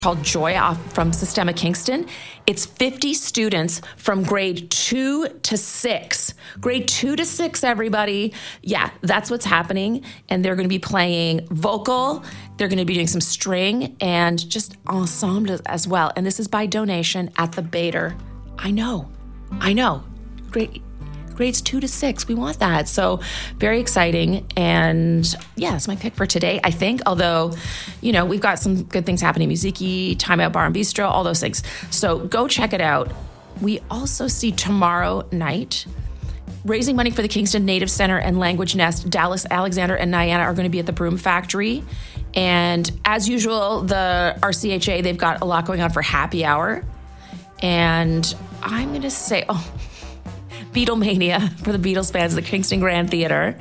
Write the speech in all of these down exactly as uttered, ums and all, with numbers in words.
called Joy off from Systema Kingston. It's fifty students from grade two to six. Grade two to six, everybody. Yeah, that's what's happening. And they're going to be playing vocal. They're going to be doing some string and just ensemble as well. And this is by donation at the Bader. I know, I know. Great. Grades two to six, we want that. So very exciting. And yeah, that's my pick for today, I think. Although, you know, we've got some good things happening. Muziki, Time Out Bar and Bistro, all those things. So go check it out. We also see tomorrow night, raising money for the Kingston Native Center and Language Nest. Dallas, Alexander, and Niana are going to be at the Broom Factory. And as usual, the R C H A, they've got a lot going on for happy hour. And I'm going to say, oh, Beatlemania for the Beatles fans at the Kingston Grand Theater,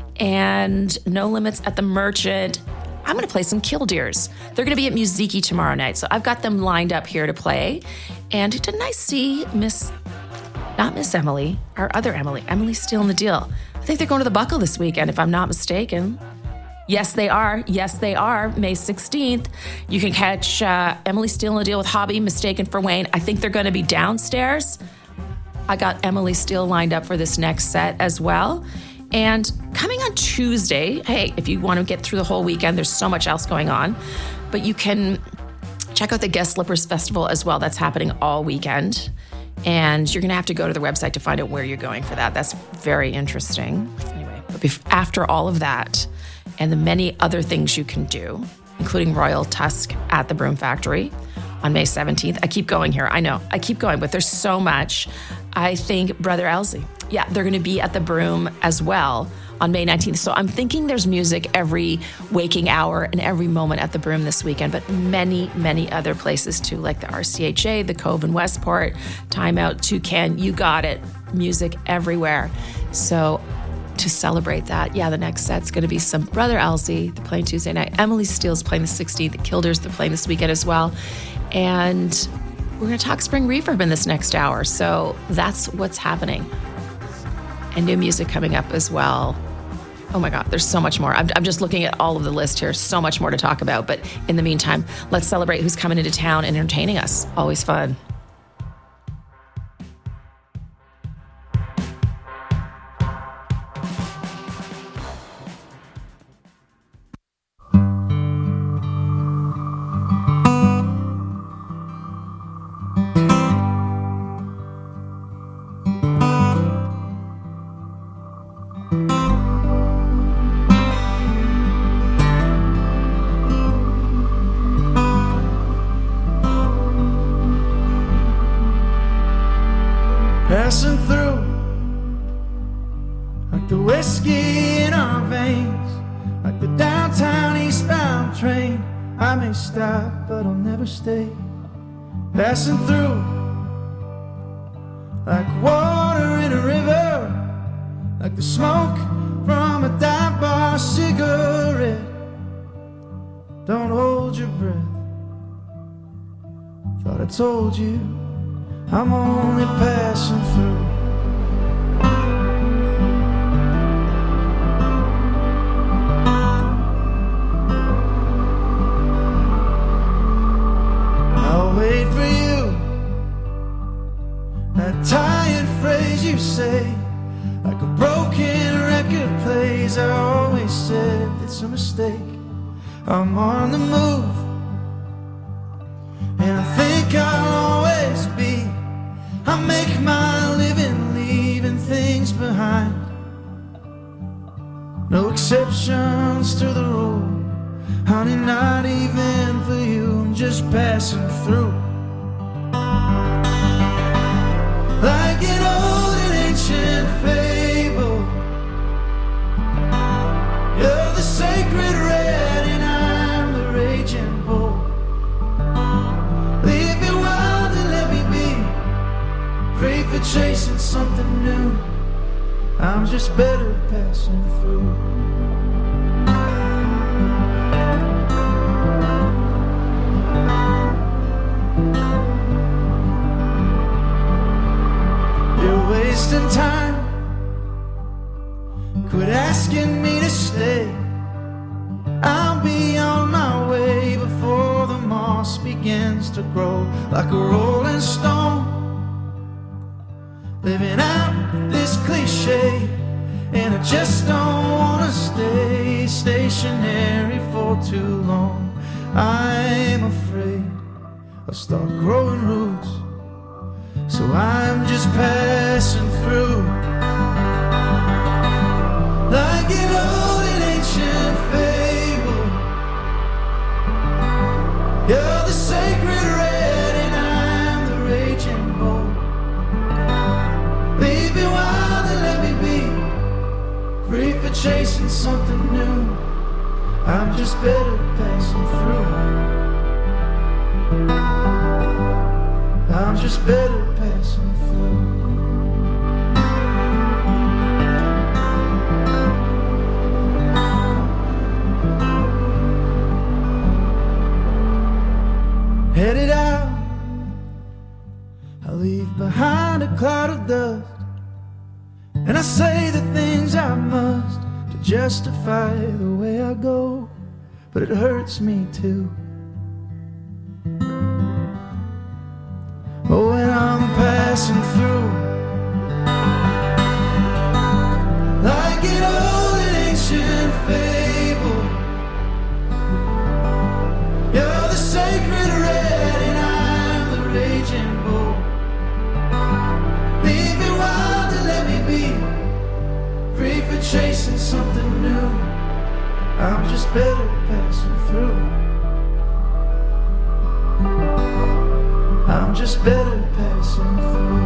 and No Limits at the Merchant. I'm going to play some Killdeers. They're going to be at Muziki tomorrow night, so I've got them lined up here to play. And didn't I see Miss, not Miss Emily, our other Emily, Emily's stealing the deal. I think they're going to the Buckle this weekend, if I'm not mistaken. Yes, they are. Yes, they are. May sixteenth. You can catch uh, Emily stealing the deal with Hobby, Mistaken for Wayne. I think they're going to be downstairs. I got Emily Steele lined up for this next set as well. And coming on Tuesday, hey, if you want to get through the whole weekend, there's so much else going on. But you can check out the Guest Slippers Festival as well. That's happening all weekend. And you're going to have to go to the website to find out where you're going for that. That's very interesting. Anyway, but bef- after all of that and the many other things you can do, including Royal Tusk at the Broom Factory on May seventeenth. I keep going here. I know. I keep going, but there's so much. I think Brother Elsie. Yeah, they're going to be at the Broom as well on May nineteenth. So I'm thinking there's music every waking hour and every moment at the Broom this weekend, but many, many other places too, like the R C H A, the Cove in Westport, Time Out, Toucan, you got it. Music everywhere. So to celebrate that, yeah, the next set's going to be some Brother Elsie. They're playing Tuesday night. Emily Steele's playing the sixteenth. The Killdeers, they're playing this weekend as well. And we're going to talk Spring Reverb in this next hour. So that's what's happening. And new music coming up as well. Oh my God, there's so much more. I'm, I'm just looking at all of the list here. So much more to talk about. But in the meantime, let's celebrate who's coming into town and entertaining us. Always fun. Passing through like the whiskey in our veins, like the downtown eastbound train. I may stop, but I'll never stay. Passing through like water in a river, like the smoke from a dive bar cigarette. Don't hold your breath. Thought I told you I'm only passing through. I'll wait for you. That tired phrase you say, like a broken record plays. I always said it's a mistake. I'm on the move, and I think I'll always be. I make my living leaving things behind. No exceptions to the rule, honey, not even for you. I'm just passing through. Like an old and ancient fable, you're the sacred red and I'm the raging bull. Leave me wild and let me be, free for chasing something new. I'm just better passing through. You're wasting time. Quit asking me to stay. I'll be on my way before the moss begins begins to grow like a rolling stone. Living out this cliche, and I just don't wanna stay stationary for too long. I'm afraid I'll start growing roots, so I'm just passing through like an old and ancient fable. You're the sacred red and I'm the raging bull. Leave me wild and let me be free for chasing something new. I'm just better passing through. I'm just better passing through. Headed out, I leave behind a cloud of dust, and I say the things I must to justify the way I go, but it hurts me too. Oh, when I'm passing through like an old and ancient fable. You're the sacred red and I'm the raging bull. Leave me wild and let me be free for chasing something new. I'm just better passing through. I'm just better passing through.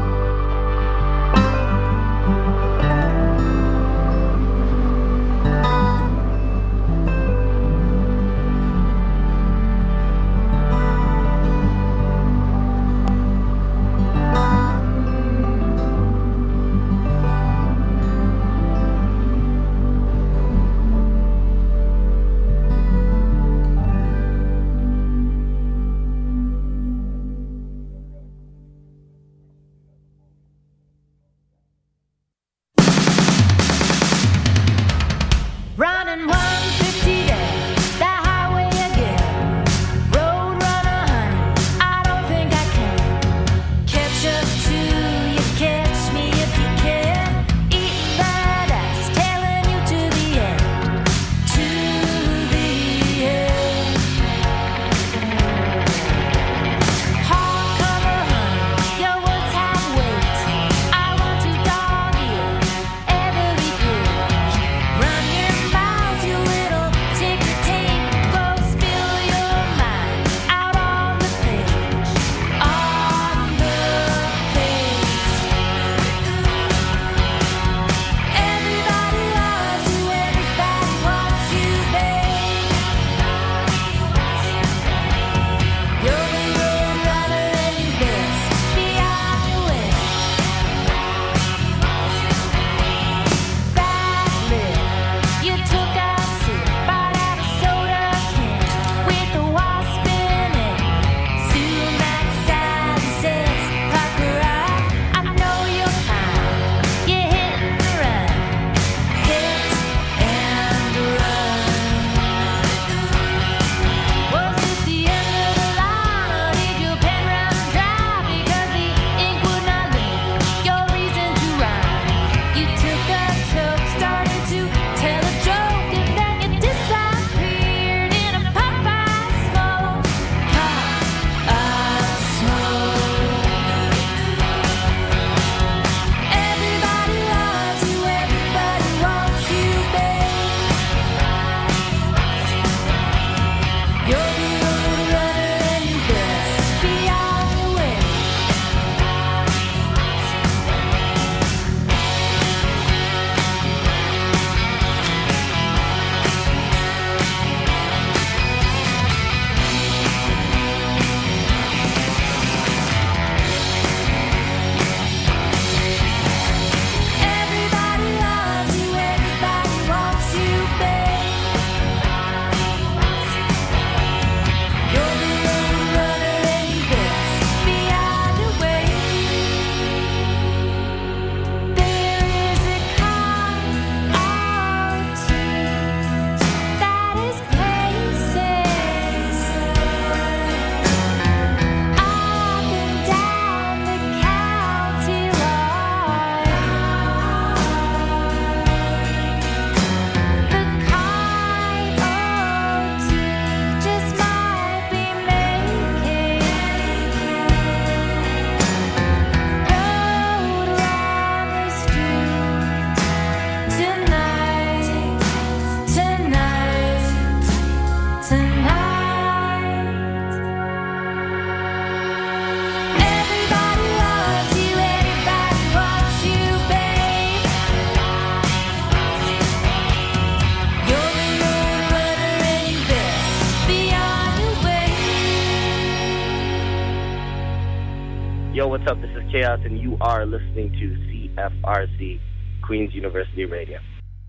Yo, what's up? This is Chaos, and you are listening to C F R C, Queens University Radio.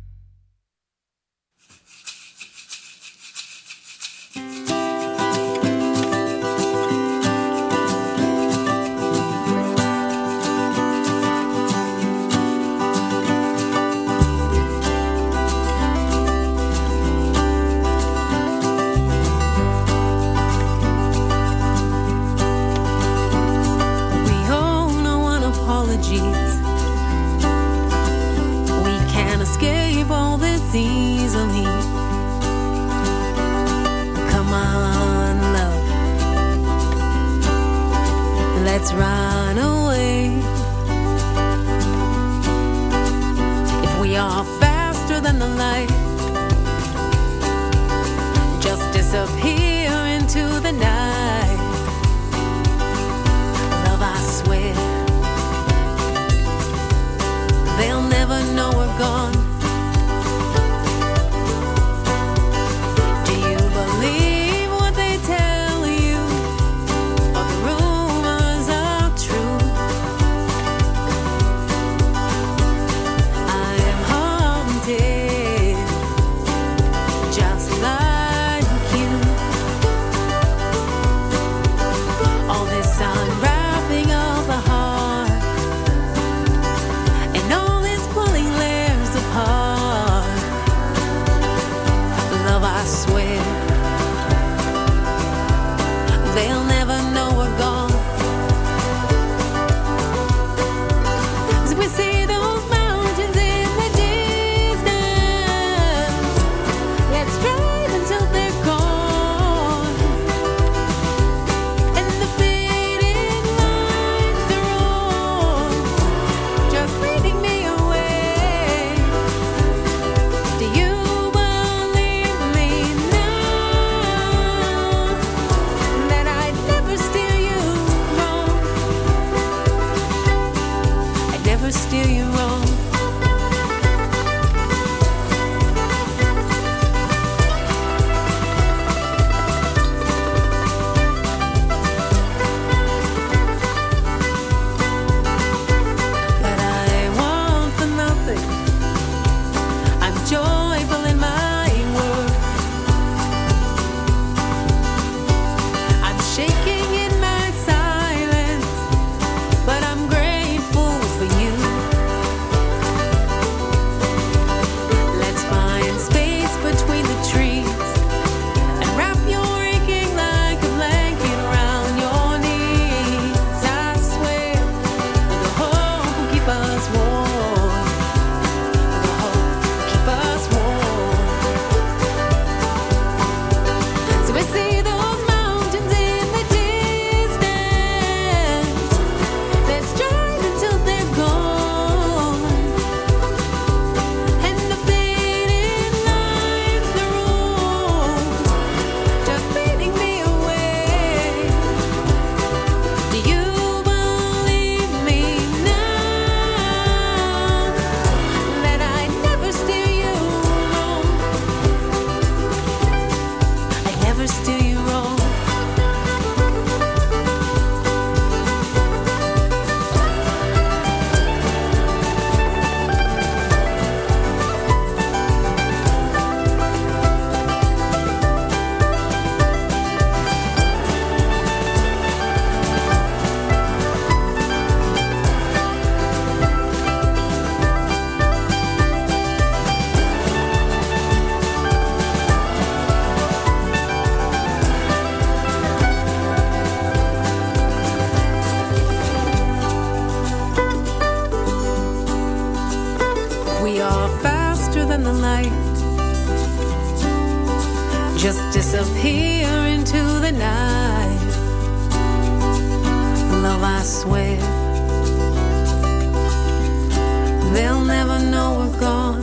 Easily. Come on, love, let's run away. If we are faster than the light, just disappear into the night. Love, I swear, they'll never know we're gone. Believe what they tell you, or the rumors are true. I am haunted, just like you. All this unwrapping of the heart, and all this pulling layers apart. Love, I swear, they'll never know we're gone. So we see those mountains in the distance. Let's drive until they're gone. And the fading lights, they're on, just leading me away. Do you believe me now? That I'd never steer you wrong. I'd never steer you wrong. But I want for nothing. I'm joyful in my work. I'm shaking in my silence, but I'm grateful for you. Let's find space between the trees and wrap your aching like a blanket around your knees. I swear, the hope will keep us warm. The hope will keep us warm. So we see those mountains in the distance. Let's drive until they're gone. And the fading lights, they're on, just leading me away. Do you believe me now? That I'd never steer you wrong. I'd never steer you wrong. We are faster than the light, just disappear into the night. Love, I swear, they'll never know we're gone.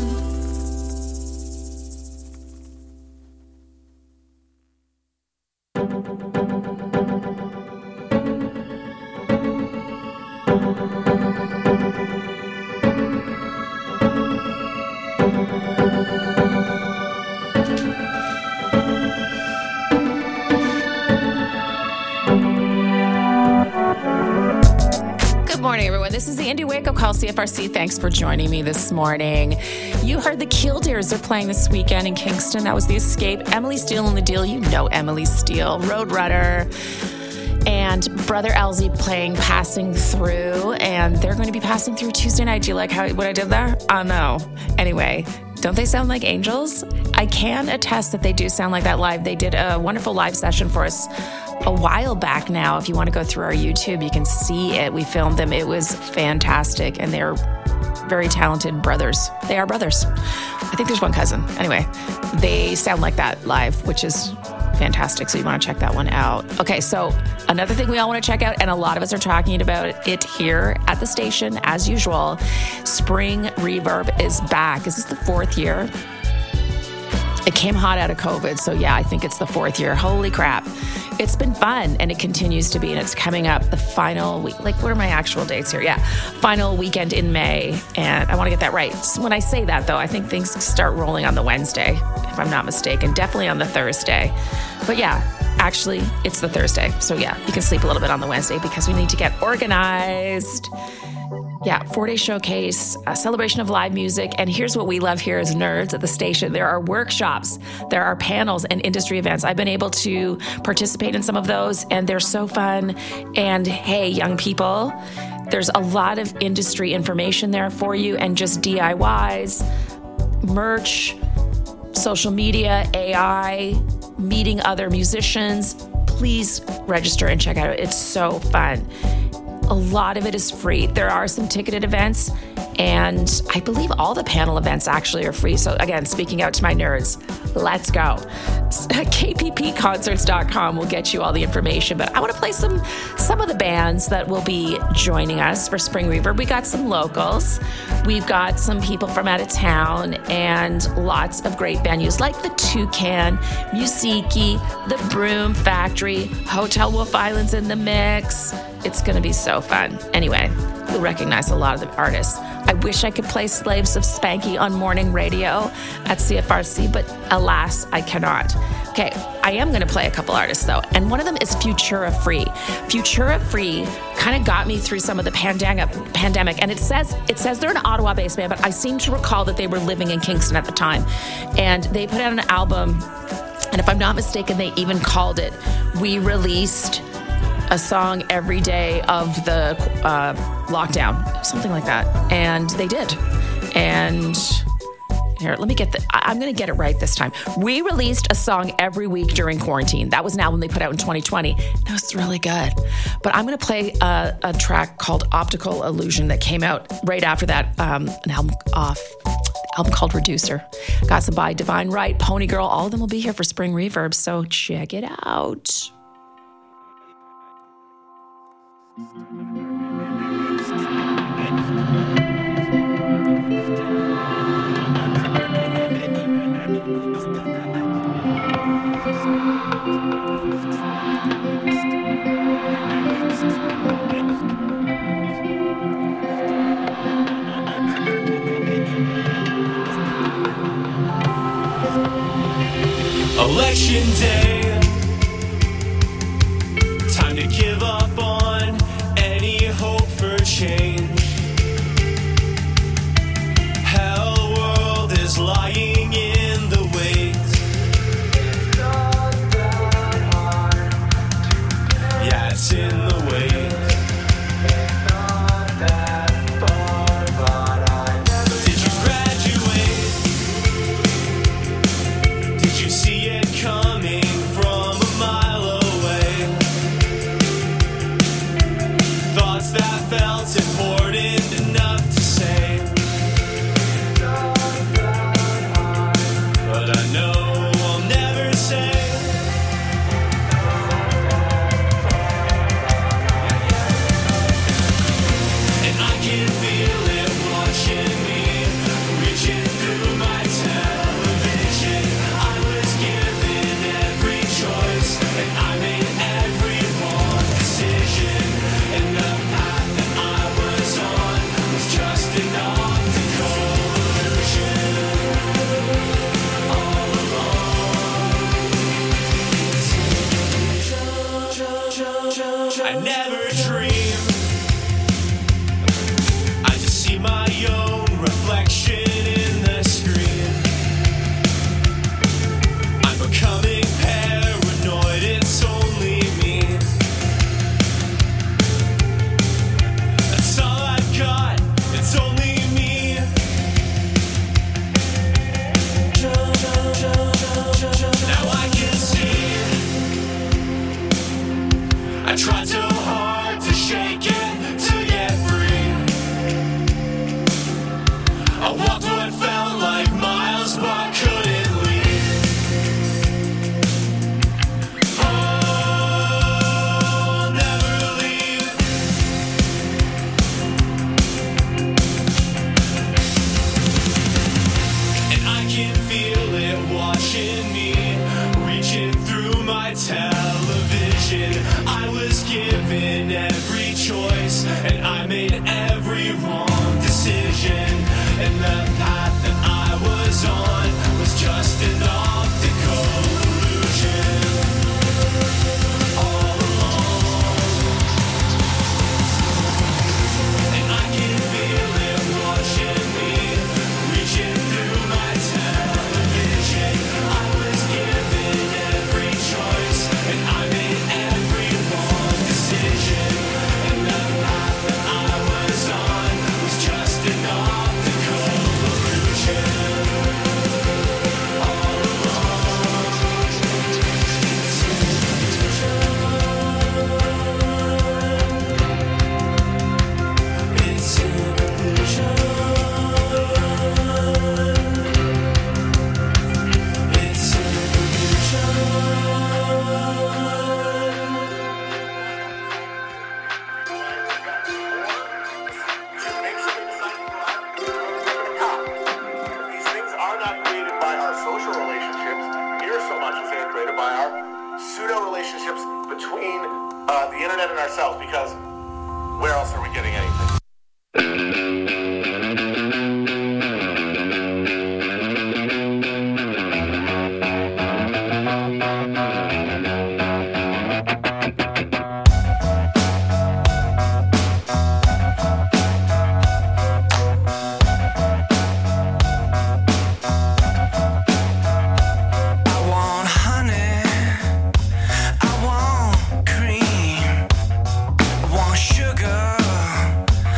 morning, everyone. This is the Indie Wake Up Call, C F R C. Thanks for joining me this morning. You heard the Killdeers are playing this weekend in Kingston. That was The Escape. Emily Steele in the deal. You know Emily Steele. Roadrunner. And Brother Elsie playing Passing Through. And they're going to be passing through Tuesday night. Do you like how what I did there? Oh, no. Anyway, don't they sound like angels? I can attest that they do sound like that live. They did a wonderful live session for us a while back now. If you want to go through our YouTube, you can see it. We filmed them. It was fantastic. And they're very talented brothers. They are brothers. I think there's one cousin. Anyway, they sound like that live, which is fantastic. So you want to check that one out. Okay, so another thing we all want to check out, and a lot of us are talking about it here at the station, as usual, Spring Reverb is back. Is this the fourth year? It came hot out of COVID, so yeah, I think it's the fourth year. Holy crap. It's been fun, and it continues to be, and it's coming up the final week. Like, what are my actual dates here? Yeah, final weekend in May, and I want to get that right. So when I say that, though, I think things start rolling on the Wednesday, if I'm not mistaken, definitely on the Thursday. But yeah, actually, it's the Thursday. So yeah, you can sleep a little bit on the Wednesday because we need to get organized. Yeah, four-day showcase, a celebration of live music. And here's what we love here as nerds at the station. There are workshops, there are panels and industry events. I've been able to participate in some of those, and they're so fun. And hey, young people, there's a lot of industry information there for you, and just D I Ys, merch, social media, A I, meeting other musicians. Please register and check it out. It's so fun. A lot of it is free. There are some ticketed events, and I believe all the panel events actually are free. So again, speaking out to my nerds, let's go. K P P concerts dot com will get you all the information, but I want to play some some of the bands that will be joining us for Spring Reverb. We got some locals. We've got some people from out of town, and lots of great venues like the Toucan, Musiki, the Broom Factory, Hotel Wolf Island's in the mix. It's going to be so fun. Anyway, you'll recognize a lot of the artists. I wish I could play Slaves of Spanky on morning radio at C F R C, but alas, I cannot. Okay, I am going to play a couple artists, though, and one of them is Futura Free. Futura Free kind of got me through some of the pandemic, pandemic, and it says it says they're an Ottawa-based band, but I seem to recall that they were living in Kingston at the time, and they put out an album, and if I'm not mistaken, they even called it We Released a Song Every Day of the uh, Lockdown, something like that. And they did. And here, let me get the, I, I'm going to get it right this time. We released a song every week during quarantine. That was an album they put out in twenty twenty. It was really good. But I'm going to play a, a track called Optical Illusion that came out right after that, um, an album off. Album called Reducer. Got some by Divine Right, Pony Girl. All of them will be here for Spring Reverb, so check it out. Election day, time to give up on any hope for change. Hell world is lying in the wait. It's not that hard to yeah, it's in the wait. It's not that far, but I never. Did you graduate? Did you see it coming from a mile away? Thoughts that felt important enough to say. But I know I'll never say. And I can feel it watching me, reaching through my television. I was given every choice, and I made every wrong decision. And the path that I was on was just an optical illusion. All along, I never dreamed see my own reflection in the screen. I'm becoming paranoid, it's only me. That's all I've got, it's only me. Now I can see. I tried so hard to shake it, to get free. I walked what felt like miles, but couldn't leave. Oh, never leave. And I can feel it watching me, reaching through my television. I was given every choice, and I made every wrong decision. And the path that I was on was just an optical illusion. All along. And I can feel it watching me, reaching through my television. I was given every choice, and I made every wrong decision. And the path that I was on was just an optical illusion. All along. It's an illusion. It's an These things are not created by our social relationships near so much as they are created by our pseudo relationships between uh, the internet and ourselves, because where else are we getting anything? I want honey, I want cream, I want sugar,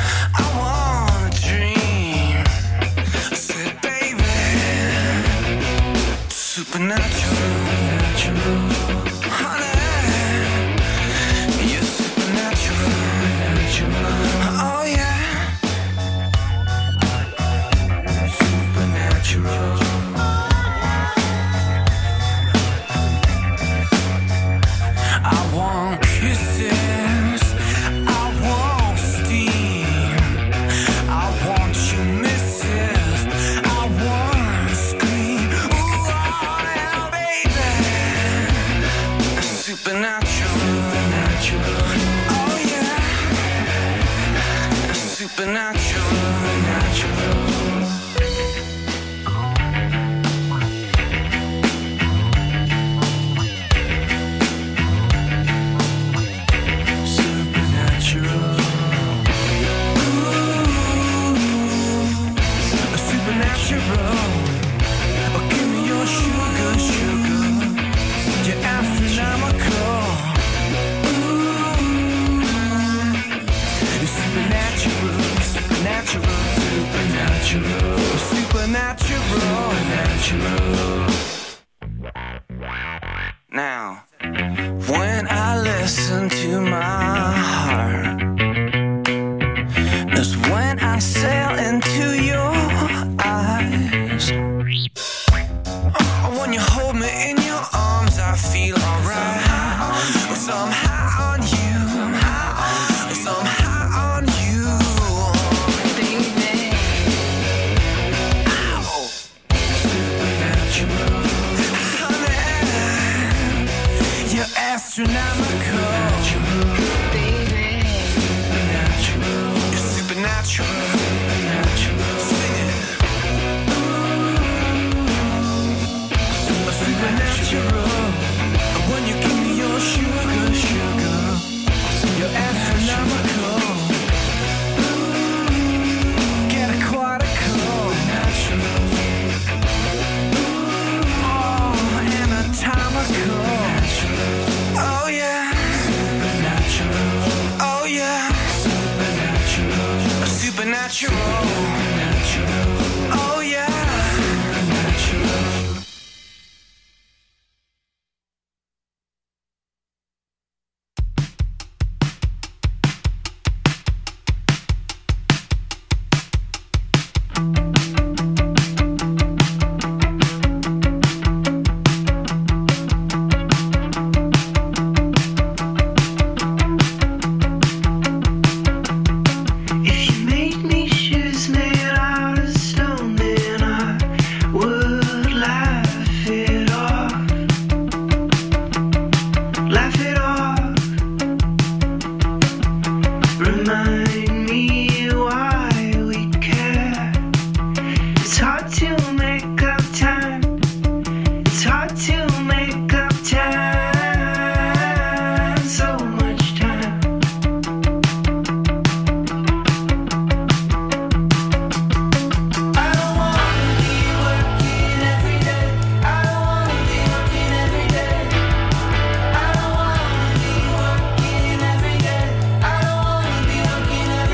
supernatural. Oh yeah. If you made me shoes made out of stone, then I would laugh it off. Laugh it off. Remind me why we care. It's hard to make up time. It's hard to make up time. So much time. I don't wanna be working every day. I don't wanna be working every day. I don't wanna be working every day. I don't wanna be working every day.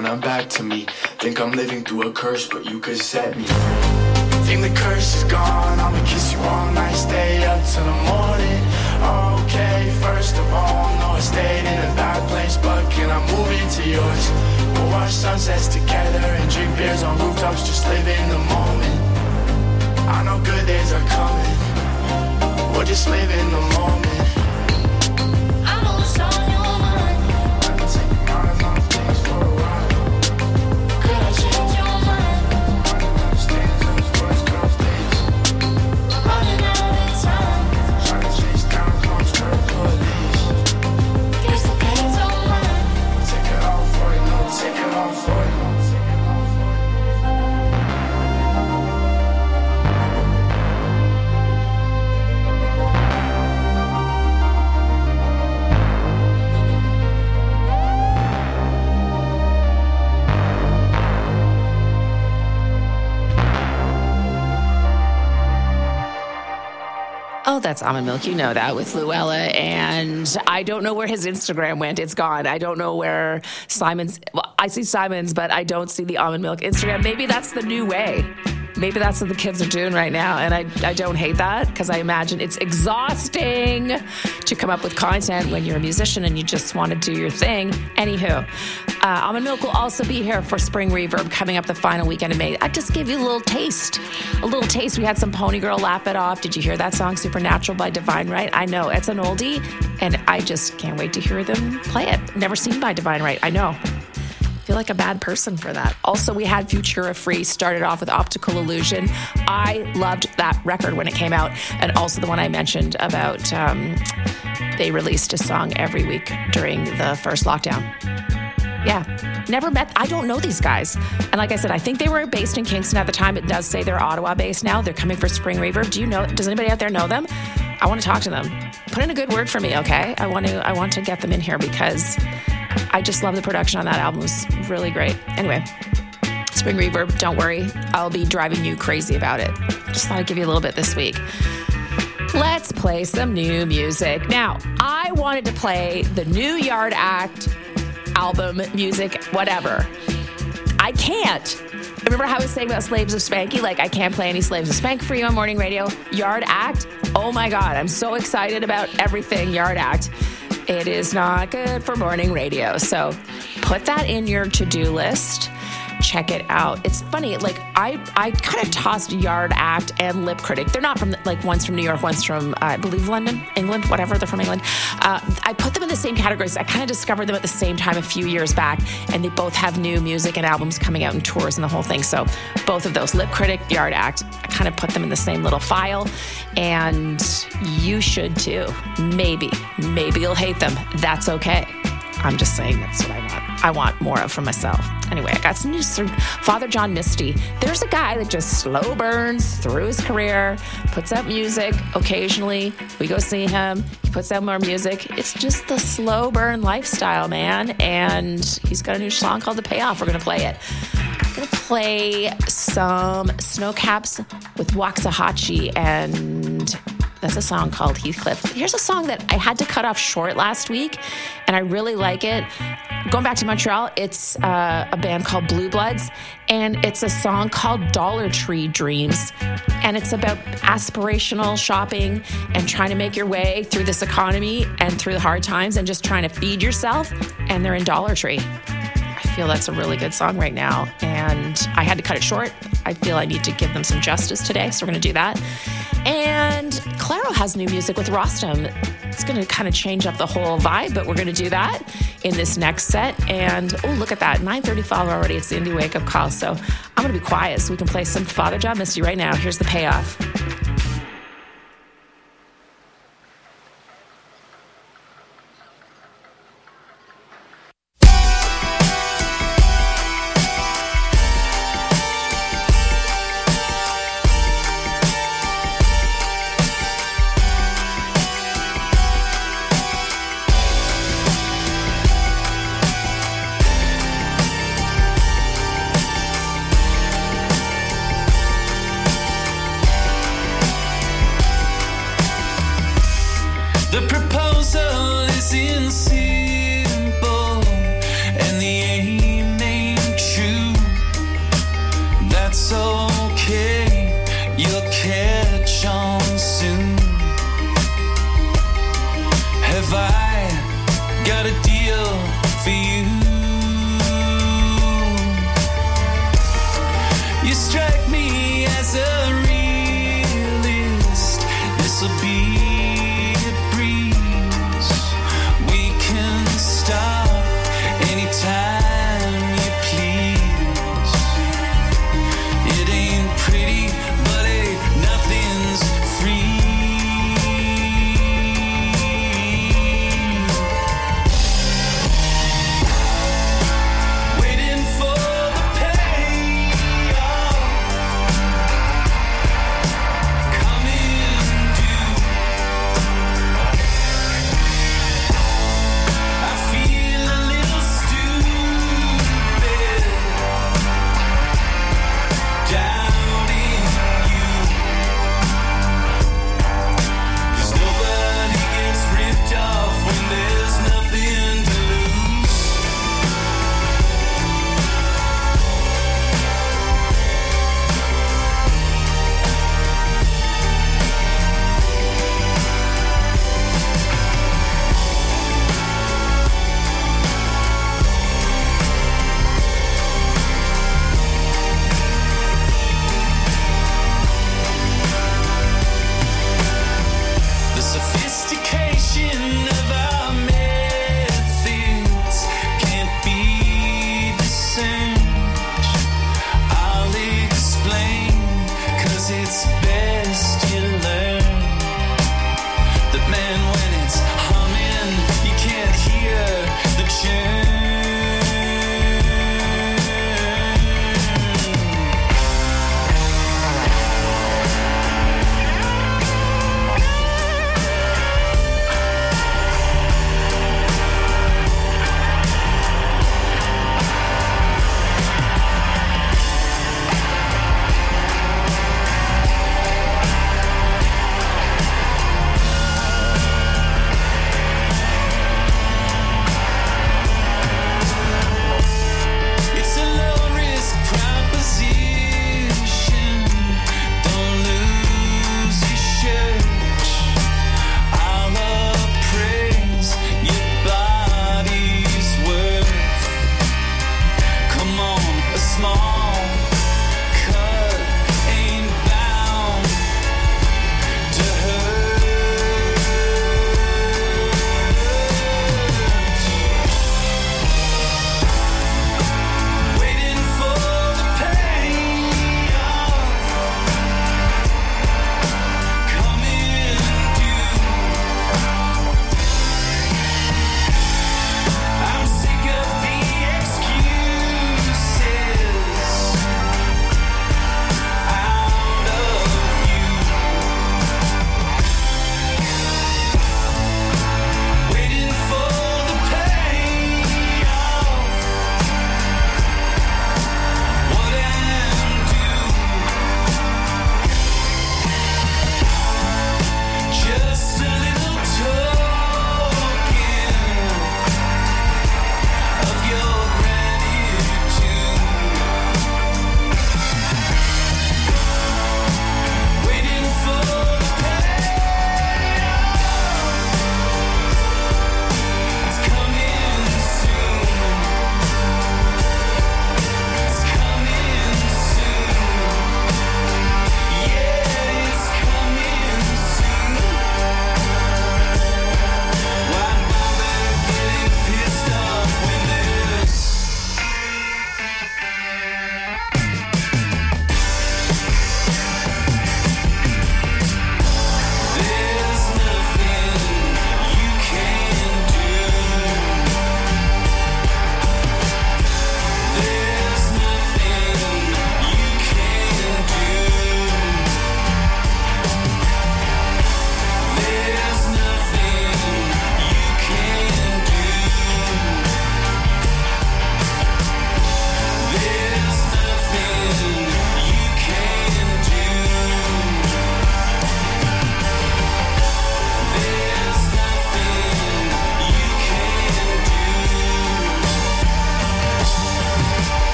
wanna back to me. Think I'm living through a curse, but you could set me free. Think the curse is gone, I'ma kiss you all night, stay up till the morning. Okay, first of all, no, I stayed in a bad place, but can I move into yours? We'll watch sunsets together and drink beers on rooftops, just live in the moment. I know good days are coming, we'll just live in the moment. I know what's on your mind. I can take your mind off things for a while. Could I change your mind? Running out of stands, those words, girls, days. Running out of time. Trying to chase down comes to the police. Guess the pain's on mine. Take it all for you, no, take it all for you. Oh, that's Almond Milk. You know that with Luella. And I don't know where his Instagram went. It's gone. I don't know where Simon's. Well, I see Simon's, but I don't see the Almond Milk Instagram. Maybe that's the new way. Maybe that's what the kids are doing right now. And I, I don't hate that because I imagine it's exhausting to come up with content when you're a musician and you just want to do your thing. Anywho, uh, Almond Milk will also be here for Spring Reverb coming up the final weekend of May. I just gave you a little taste. A little taste. We had some Pony Girl Laugh It Off. Did you hear that song, Supernatural by Divine Right? I know, it's an oldie, and I just can't wait to hear them play it. Never seen by Divine Right. I know. Feel like a bad person for that. Also, we had Futura Free, started off with Optical Illusion. I loved that record when it came out, and also the one I mentioned about um, they released a song every week during the first lockdown. Yeah, never met, I don't know these guys. And like I said, I think they were based in Kingston at the time. It does say they're Ottawa based now. They're coming for Spring Reverb. Do you know, does anybody out there know them? I want to talk to them. Put in a good word for me, okay? I want to, I want to get them in here because I just love the production on that album. It was really great. Anyway, Spring Reverb, don't worry. I'll be driving you crazy about it. Just thought I'd give you a little bit this week. Let's play some new music. Now, I wanted to play the new Yard Act album, music, whatever. I can't. Remember how I was saying about Slaves of Spanky? Like, I can't play any Slaves of Spank for you on morning radio. Yard Act, oh my God, I'm so excited about everything Yard Act. It is not good for morning radio. So put that in your to-do list. Check it out. It's funny, like I, I kind of tossed Yard Act and Lip Critic. They're not from, like one's from New York, one's from, uh, I believe, London, England, whatever. They're from England. Uh, I put them in the same categories. I kind of discovered them at the same time a few years back, and they both have new music and albums coming out and tours and the whole thing. So both of those, Lip Critic, Yard Act, I kind of put them in the same little file, and you should too. Maybe, maybe you'll hate them. That's okay. I'm just saying that's what I want. I want more of for myself. Anyway, I got some news from Father John Misty. There's a guy that just slow burns through his career, puts out music occasionally. We go see him. He puts out more music. It's just the slow burn lifestyle, man. And he's got a new song called The Payoff. We're going to play it. I'm going to play some Snowcaps with Waxahachie, and that's a song called Heathcliff. Here's a song that I had to cut off short last week, and I really like it. Going back to Montreal, it's uh, a band called Blue Bloods, and it's a song called Dollar Tree Dreams. And it's about aspirational shopping and trying to make your way through this economy and through the hard times and just trying to feed yourself. And they're in Dollar Tree. I feel that's a really good song right now, and I had to cut it short. I feel I need to give them some justice today, so we're going to do that. And Claro has new music with Rostam. It's going to kind of change up the whole vibe, but we're going to do that in this next set. And, oh, look at that, nine thirty-five already. It's the Indie Wake Up Call, so I'm going to be quiet so we can play some Father John Misty right now. Here's The Payoff. Thank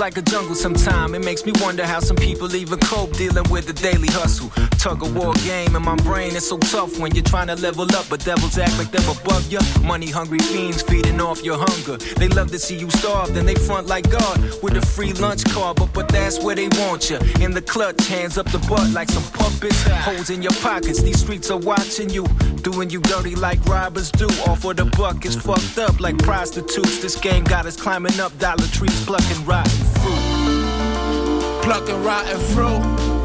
like a jungle sometime. It makes me wonder how some people even cope dealing with the daily hustle. Tug of war game in my brain is so tough when you're trying to level up, but devils act like they're above you. Money hungry fiends feeding off your hunger. They love to see you starve, then they front like God with a free lunch card, but, but that's where they want you. In the clutch, hands up the butt like some puppets. Holes in your pockets, these streets are watching you. Doing you dirty like robbers do. Off of the buck is fucked up like prostitutes. This game got us climbing up dollar trees, plucking rotten fruit. Plucking rotten fruit.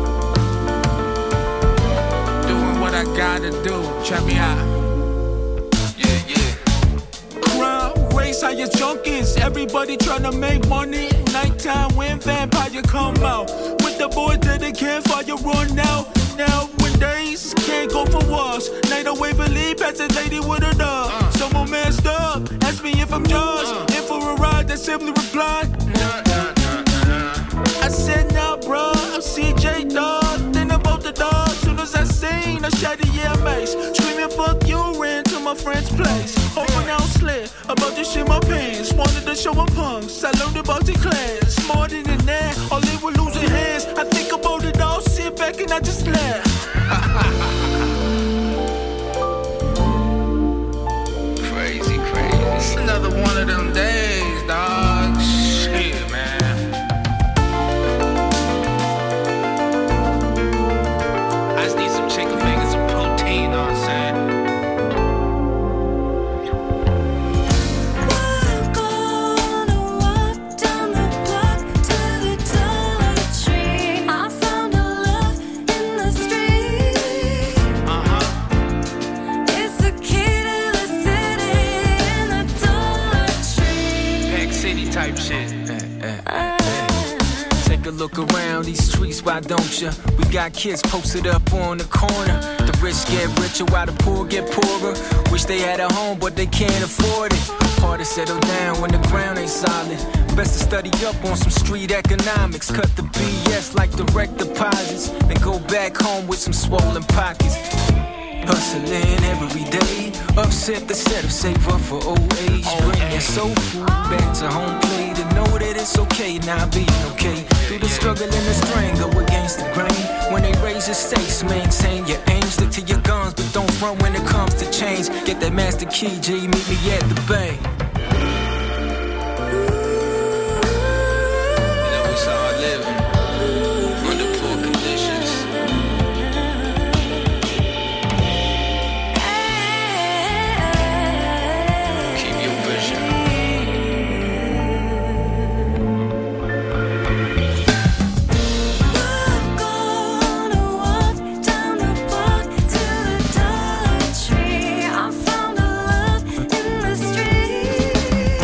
Doing what I gotta do. Check me out. Yeah, yeah. Crime, race, how you junkies. Everybody tryna make money. Nighttime when vampire come out. With the boy to the campfire run out. Now when days can't go for walks. Night of Waverly, pass a lady with a dog. Uh. Someone messed up, ask me if I'm Jaws. Uh. In for a ride, that simply replied. Nah, nah, nah, nah. I said nah, bro, I'm C J dog. Then about the dog, soon as I seen, I shot the yeah mace. Screaming fuck you, ran to my friend's place. Hoping I don't slip, about to shit my pants. Wanted to show my punks, I learned about the class. Smarter than that, all they were losing hands. I think about it all, sit back and I just laugh. Crazy, crazy. It's another one of them days, dog. Shit, man. I just need some chicken fingers and protein, you know what I'm saying? Type shit. Eh, eh, eh, eh. Take a look around these streets, why don't ya? We got kids posted up on the corner. The rich get richer while the poor get poorer. Wish they had a home, but they can't afford it. Hard to settle down when the ground ain't solid. Best to study up on some street economics. Cut the B S like direct deposits. Then go back home with some swollen pockets. Hustling every day, upset the setup, save up for old age. Bring that soul food back to home plate and know that it's okay, now being okay. Through the struggle and the strain, go against the grain. When they raise your stakes, maintain your aim. Stick to your guns, but don't run when it comes to change. Get that master key, G, meet me at the bay. You know, we saw our living under poor conditions. I found a love in the street.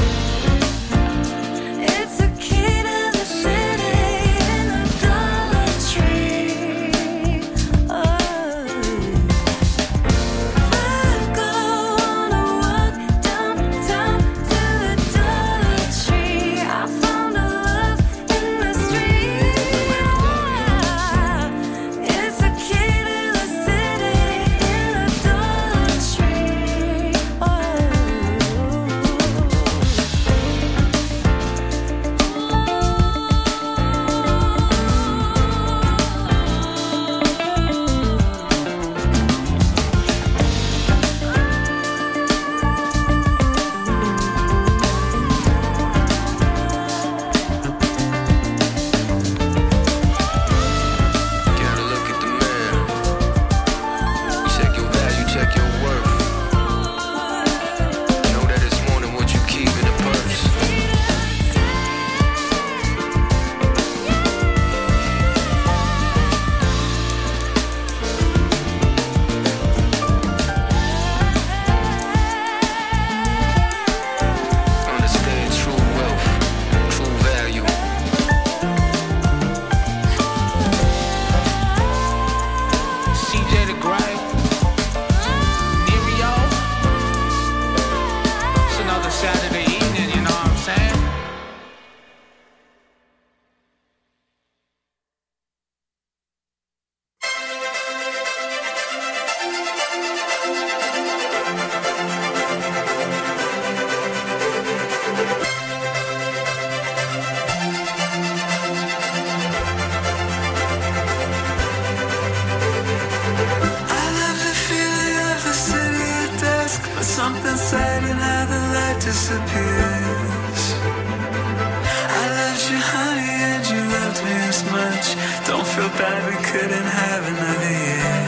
bad we couldn't have another year.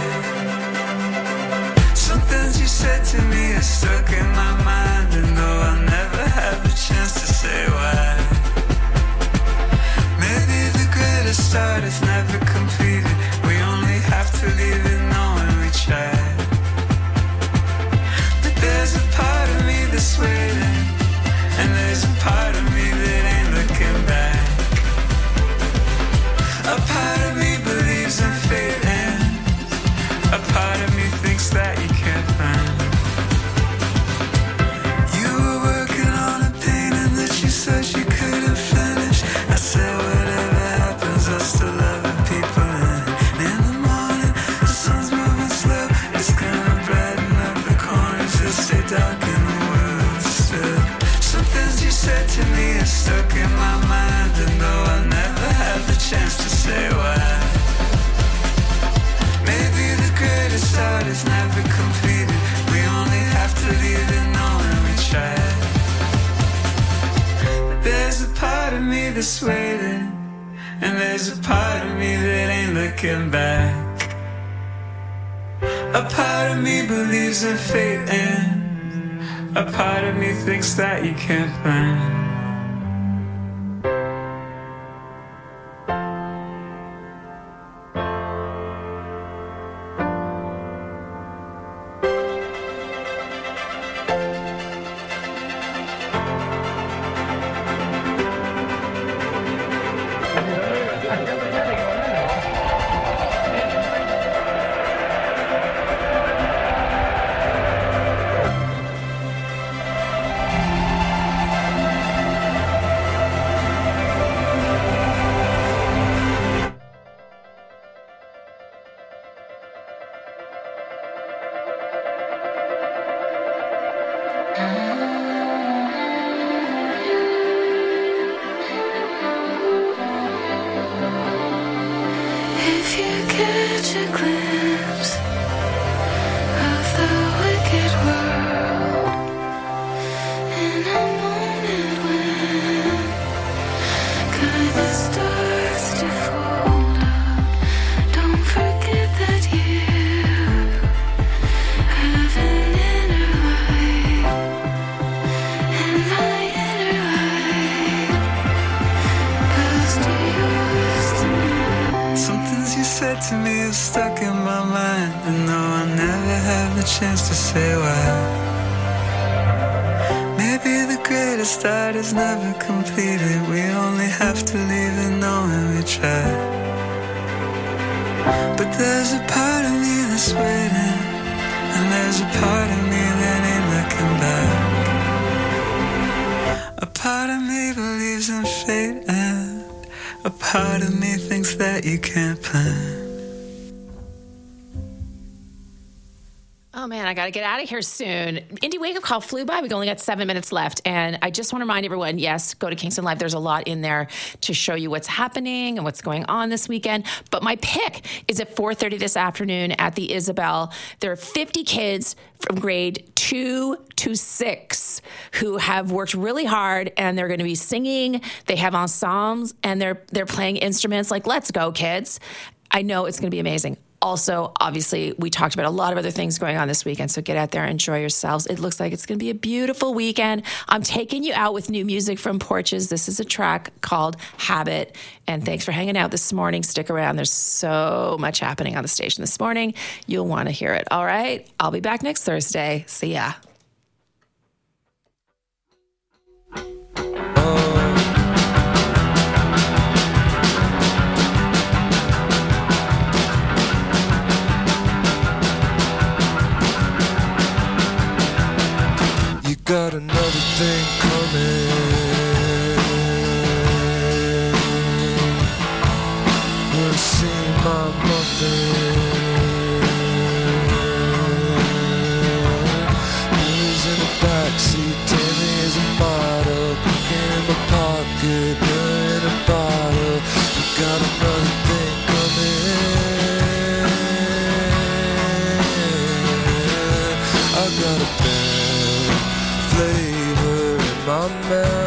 Some things you said to me are stuck in my mind, and though I'll never have the chance to say why. Maybe the greatest start is never completed. We only have to leave it knowing we tried. But there's a part of me that's waiting, and there's a part of me that ain't looking back. A part of me believes in fate, and a part of me thinks that you can't plan. You were working on a painting that you said you couldn't finish. I said whatever happens, I'll still love the people in it. And in the morning, the sun's moving slow. It's gonna brighten up the corners that stay dark in the world still. Some things you said to me are stuck in my mind, and though I'll never have the chance to say why. Maybe the greatest art is never completed. We only have to leave it knowing we tried. But there's a part of me that's waiting, and there's a part of me that ain't looking back. A part of me believes in fate, and a part of me thinks that you can't plan. If you catch a glimpse of the wicked world in a moment when kindness starts to fold up, don't forget that you have an inner light, and my inner light goes to yours tonight. Some things you said to me are stuck in my mind, and though I never have the chance to say why. Maybe the greatest art is never completed. We only have to leave it knowing we tried. But there's a part of me that's waiting, and there's a part of me that ain't looking back. A part of me believes in fate, and a part of me thinks that you can't plan. Oh man, I got to get out of here soon. Indie Wake Up Call flew by. We only got seven minutes left. And I just want to remind everyone, yes, go to Kingston Live. There's a lot in there to show you what's happening and what's going on this weekend. But my pick is at four thirty this afternoon at the Isabel. There are fifty kids from grade two to six who have worked really hard, and they're going to be singing. They have ensembles, and they're they're playing instruments. Like, let's go, kids. I know it's going to be amazing. Also, obviously, we talked about a lot of other things going on this weekend, so get out there and enjoy yourselves. It looks like it's going to be a beautiful weekend. I'm taking you out with new music from Porches. This is a track called Habit, and thanks for hanging out this morning. Stick around. There's so much happening on the station this morning. You'll want to hear it. All right? I'll be back next Thursday. See ya. Got another thing coming. We'll see my muffin. Billy's in the backseat, Tammy is a model. Cooking in my pocket, Billy in a bottle. We got another thing coming. I got a band flavor in my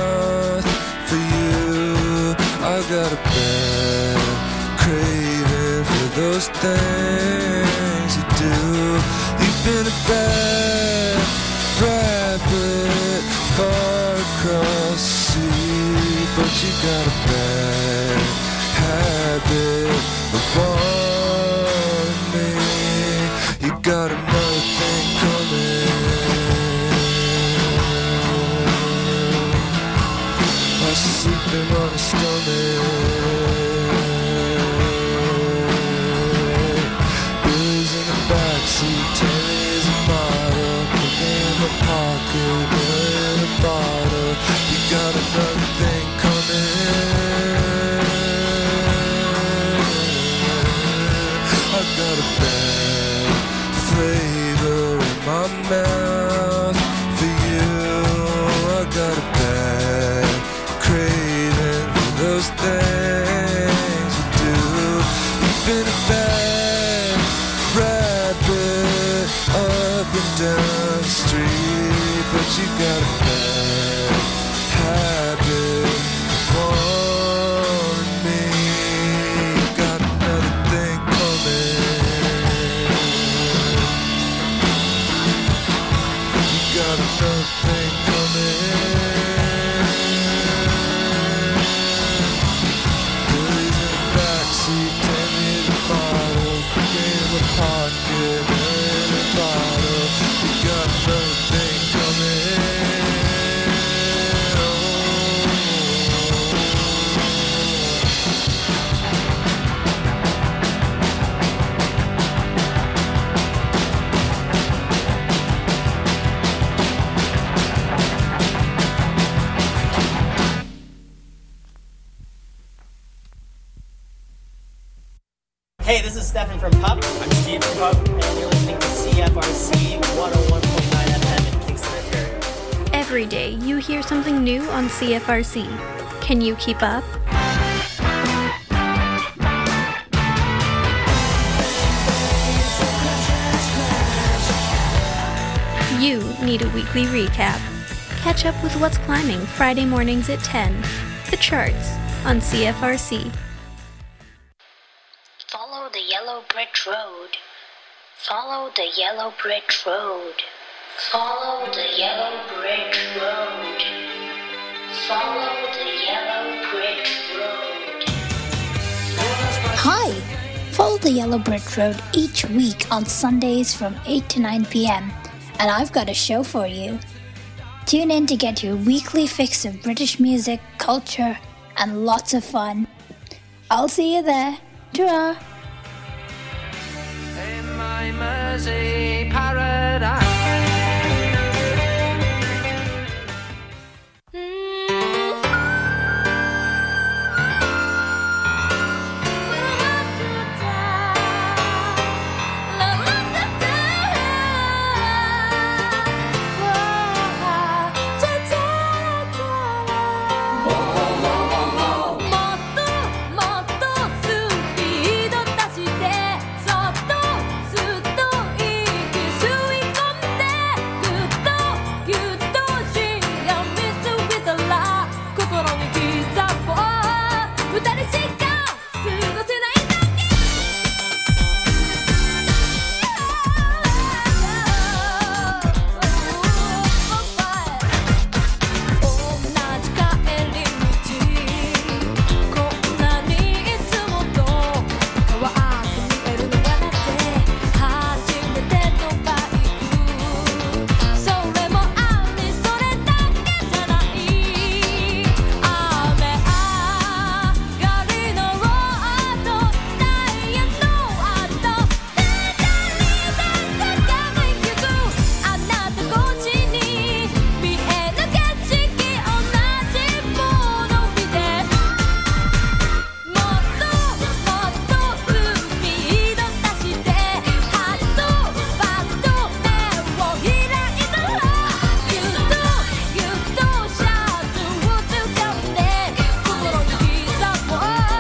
mouth for you. I got a bad craving those things you do. You've been a bad rabbit far across the sea, but you got a bad habit of wanting me. You got another thing coming. I'm sleeping on a stomach. Billy's in the backseat, Terry's a model, cooking in the pocket, in a bottle. You got another thing coming. I got a bad flavor in my mouth for you. I got a bad craving for those things you do. You've been a bad rabbit up and down the street, but you got a bad habit of wanting me. You got another thing coming. You got another thing coming. Billy's in the backseat, Tammy's a bottle, cooking in the pocket, in a bottle. You got another thing coming. Hey, this is Stefan from Pup. I'm Steve from Pup, and you're listening to C F R C one oh one point nine F M in Kingston, Ontario. Every day you hear something new on C F R C. Can you keep up? You need a weekly recap. Catch up with what's climbing Friday mornings at ten. The charts on C F R C. Follow the yellow brick road. Follow the yellow brick road. Follow the yellow brick road. Follow the yellow brick road. Hi! Follow the Yellow Brick Road each week on Sundays from eight to nine p.m. and I've got a show for you. Tune in to get your weekly fix of British music, culture, and lots of fun. I'll see you there. Ta-ra! In my Mersey paradise.